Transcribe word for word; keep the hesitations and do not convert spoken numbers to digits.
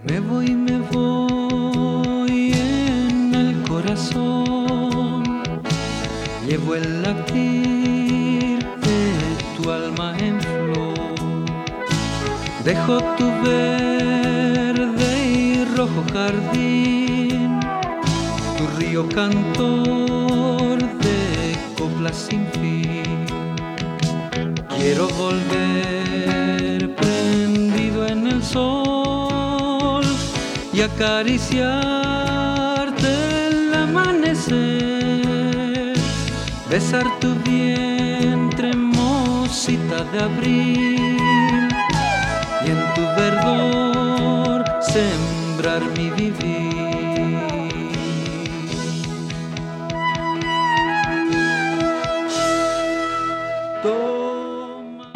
Me voy, me voy en el corazón, llevo el latir de tu alma en flor, dejo tu verde y rojo jardín, tu río cantor de coplas sin fin. Quiero volver prendido en el sol y acariciarte el amanecer, besar tu vientre, mocita de abril,